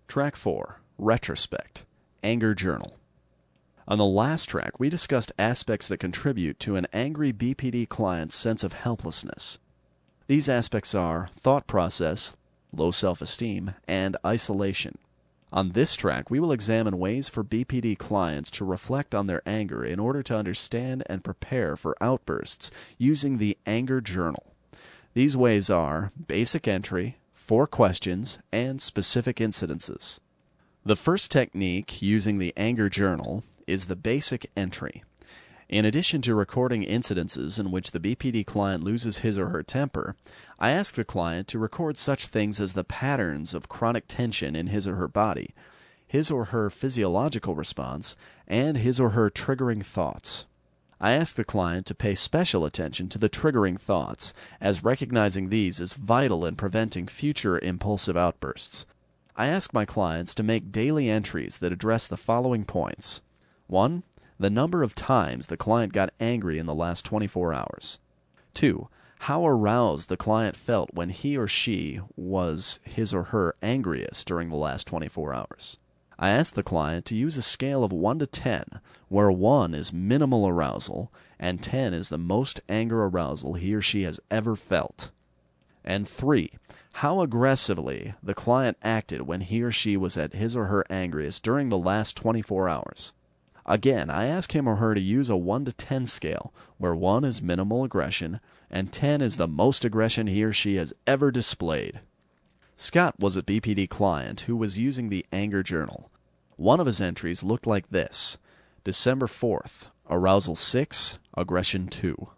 Track 4, Retrospect, Anger Journal. On the last track, we discussed aspects that contribute to an angry BPD client's sense of helplessness. These aspects are thought process, low self-esteem, and isolation. On this track, we will examine ways for BPD clients to reflect on their anger in order to understand and prepare for outbursts using the Anger Journal. These ways are basic entry, 4 questions, and specific incidences. The first technique using the Anger Journal is the basic entry. In addition to recording incidences in which the BPD client loses his or her temper, I ask the client to record such things as the patterns of chronic tension in his or her body, his or her physiological response, and his or her triggering thoughts. I ask the client to pay special attention to the triggering thoughts, as recognizing these is vital in preventing future impulsive outbursts. I ask my clients to make daily entries that address the following points. 1. The number of times the client got angry in the last 24 hours. 2. How aroused the client felt when he or she was his or her angriest during the last 24 hours. I ask the client to use a scale of 1 to 10, where 1 is minimal arousal and 10 is the most anger arousal he or she has ever felt. And 3. How aggressively the client acted when he or she was at his or her angriest during the last 24 hours. Again, I ask him or her to use a 1 to 10 scale, where 1 is minimal aggression and 10 is the most aggression he or she has ever displayed. Scott was a BPD client who was using the Anger Journal. One of his entries looked like this: December 4th, arousal 6, aggression 2.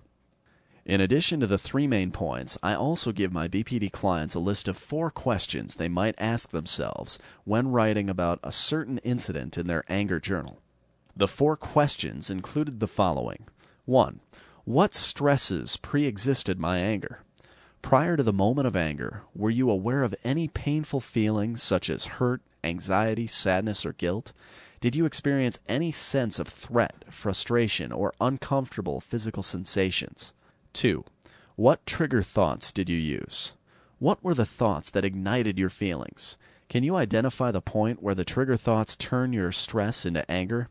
In addition to the 3 main points, I also give my BPD clients a list of 4 questions they might ask themselves when writing about a certain incident in their Anger Journal. The 4 questions included the following. 1. What stresses pre-existed my anger? Prior to the moment of anger, were you aware of any painful feelings such as hurt, anxiety, sadness, or guilt? Did you experience any sense of threat, frustration, or uncomfortable physical sensations? 2. What trigger thoughts did you use? What were the thoughts that ignited your feelings? Can you identify the point where the trigger thoughts turn your stress into anger?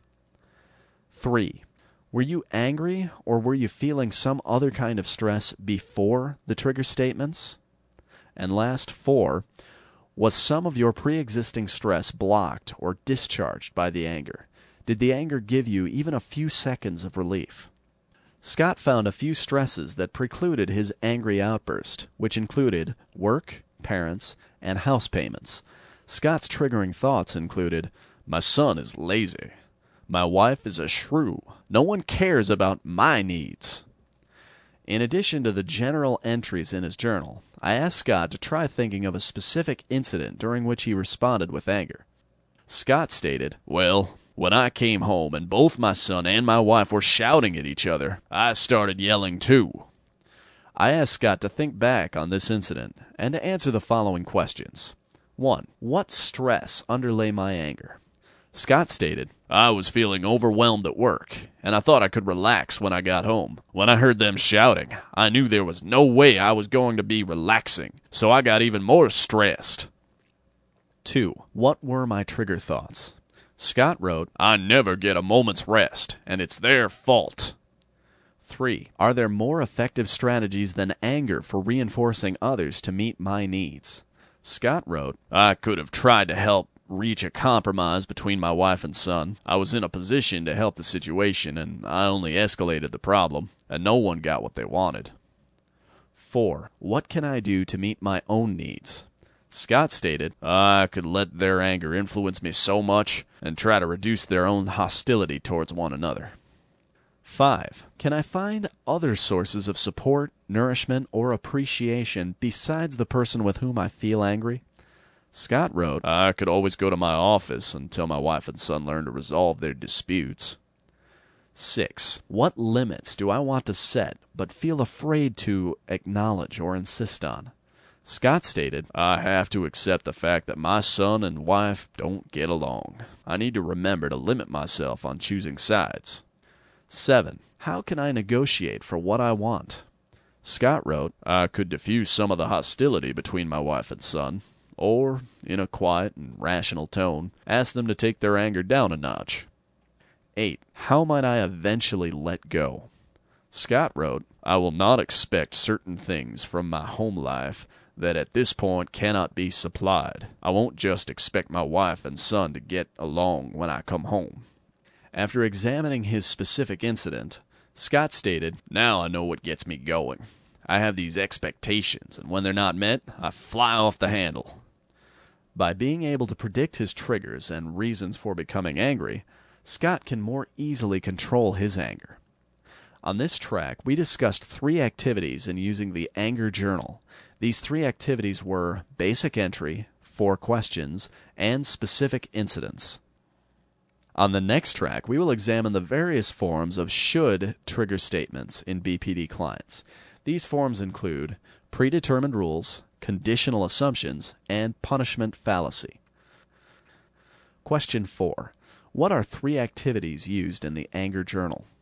3. Were you angry or were you feeling some other kind of stress before the trigger statements? And last, 4. Was some of your pre-existing stress blocked or discharged by the anger? Did the anger give you even a few seconds of relief? Scott found a few stresses that precluded his angry outburst, which included work, parents, and house payments. Scott's triggering thoughts included, "My son is lazy. My wife is a shrew. No one cares about my needs." In addition to the general entries in his journal, I asked Scott to try thinking of a specific incident during which he responded with anger. Scott stated, "Well, when I came home and both my son and my wife were shouting at each other, I started yelling too." I asked Scott to think back on this incident and to answer the following questions. 1. What stress underlay my anger? Scott stated, "I was feeling overwhelmed at work, and I thought I could relax when I got home. When I heard them shouting, I knew there was no way I was going to be relaxing, so I got even more stressed." 2. What were my trigger thoughts? Scott wrote, "I never get a moment's rest, and it's their fault." 3. Are there more effective strategies than anger for reinforcing others to meet my needs? Scott wrote, "I could have tried to help reach a compromise between my wife and son. I was in a position to help the situation, and I only escalated the problem, and no one got what they wanted." 4. What can I do to meet my own needs? Scott stated, "I could let their anger influence me so much and try to reduce their own hostility towards one another." 5. Can I find other sources of support, nourishment, or appreciation besides the person with whom I feel angry? Scott wrote, "I could always go to my office until my wife and son learn to resolve their disputes." 6. What limits do I want to set but feel afraid to acknowledge or insist on? Scott stated, "I have to accept the fact that my son and wife don't get along. I need to remember to limit myself on choosing sides." 7. How can I negotiate for what I want? Scott wrote, "I could diffuse some of the hostility between my wife and son." or, in a quiet and rational tone, ask them to take their anger down a notch. 8. How might I eventually let go? Scott wrote, I will not expect certain things from my home life that at this point cannot be supplied. I won't just expect my wife and son to get along when I come home. After examining his specific incident, Scott stated, now I know what gets me going. I have these expectations, and when they're not met, I fly off the handle. By being able to predict his triggers and reasons for becoming angry, Scott can more easily control his anger. On this track, we discussed 3 activities in using the anger journal. These 3 activities were basic entry, 4 questions, and specific incidents. On the next track, we will examine the various forms of should trigger statements in BPD clients. These forms include predetermined rules, conditional assumptions, and punishment fallacy. Question 4. What are 3 activities used in the anger journal?